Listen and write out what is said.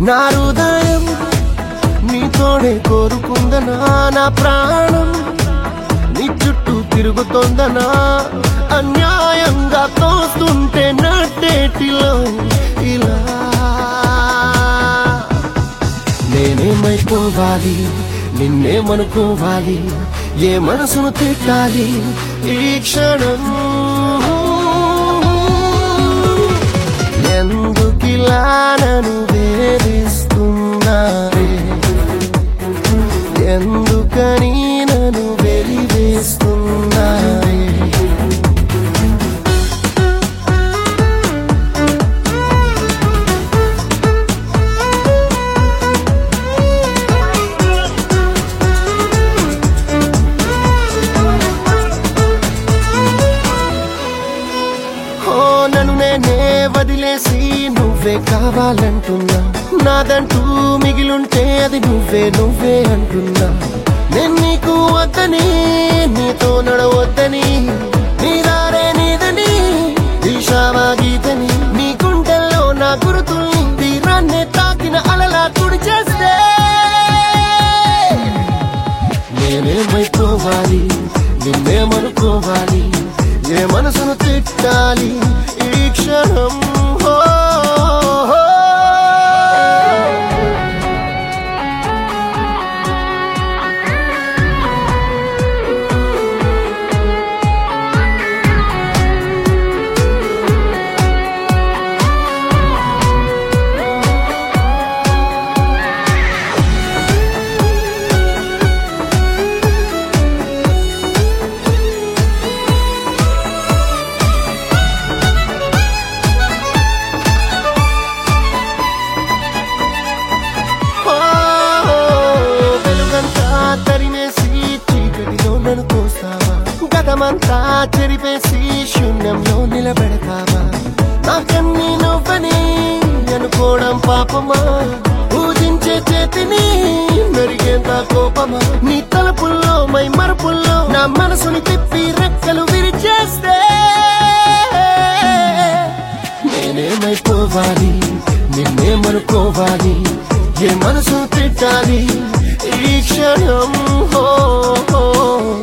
నా హృదయం నీతోనే కోరుకుందనా, నా ప్రాణం నీ చుట్టూ తిరుగుతోందనా, అన్యాయంగా తోస్తుంటే నట్టేటిలో ఇలా నేనేమైపోవాలి, నిన్నేమనుకోవాలి, ఏ మనసును తిట్టాలి ఈ క్షణం, ఎందుకిలా నన్ను వేధిస్తున్నారే, ఎందుకని నన్ను వెలివేస్తున్నారే. నన్ను నేనే వదిలేసి నువ్వే కావాలంటున్నా, నాదంటూ మిగిలుంటే అది నువ్వే అంటున్నా. నేను నీకు వద్దని, నీతో నడవద్దని, నీ దారే నీదని దిశావా గీతని, నీ గుండెల్లో నా గురుతుల్ని తీరాన్నే తాకిన అలలా తుడి చేస్తే నేనేమైపోవాలి, నిన్నేమనుకోవాలి, ఏ మనసును తిట్టాలి ఈ క్షణం. తరిమేసి చీకటిలో నన్ను తోస్తావా, గతమంతా చెరిపేసి శూన్యంలో నిలబెడతావా, నాకన్నీ నువ్వని అనుకోవడం పాపమా, పూజించే చేతిని మెరిగేంత కోపమా, నీ తలుపుల్లో మై మరుపుల్లో నా మనసుని తిప్పి రెక్కలు విరిచేస్తే నేనేమైపోవాలి, నిన్నేమనుకోవాలి, ఏ మనసు తిట్టాలి ఈ క్షణం.